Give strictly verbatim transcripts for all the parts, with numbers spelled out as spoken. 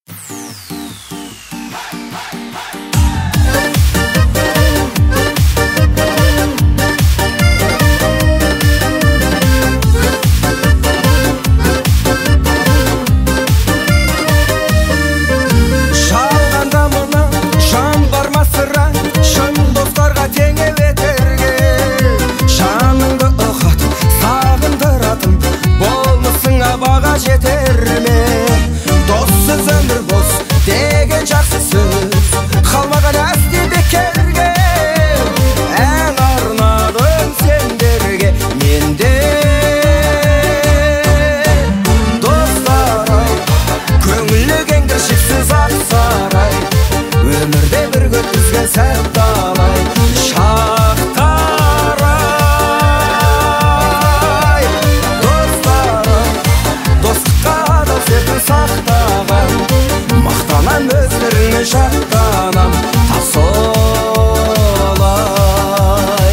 Жақтанам тасолай.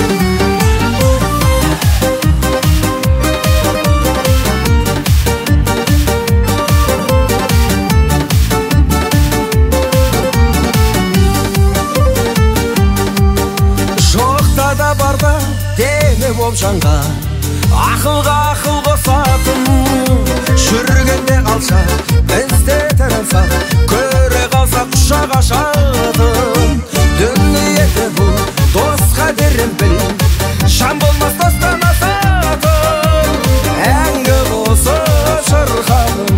Жоқта да барда деме боп жанға, ақылға ақыл қосатын. Жүргенде қалса бізде тірілсақ, көре қалса құшақ ашатын. Дүниеде бұл дос қадірін біл, жан болмас достан асатын. Әңгі болса шырқадым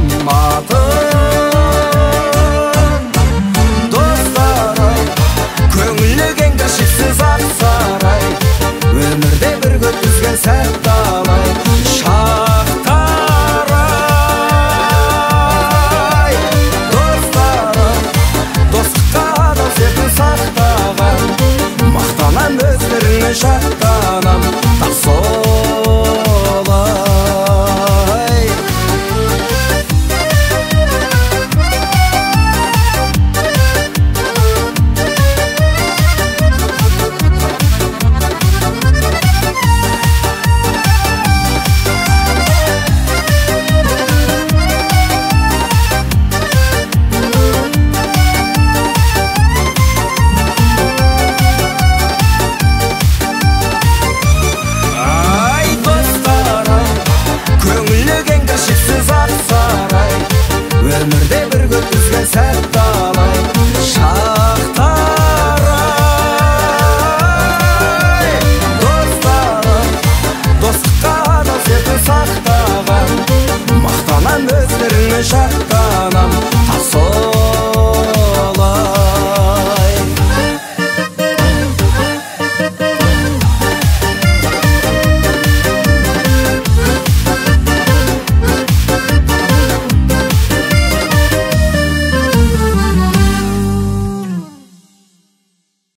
атын. Достар-ай, көңілі кеңдір шексіз ақ сарай, өмірде бір өткізген сәт талай. Шақтар-ай, достар-ай, достыққа да сетін сақтаған, мақтанам өздеріне жақтанам тасолай. Өмірде бір өткізген сәт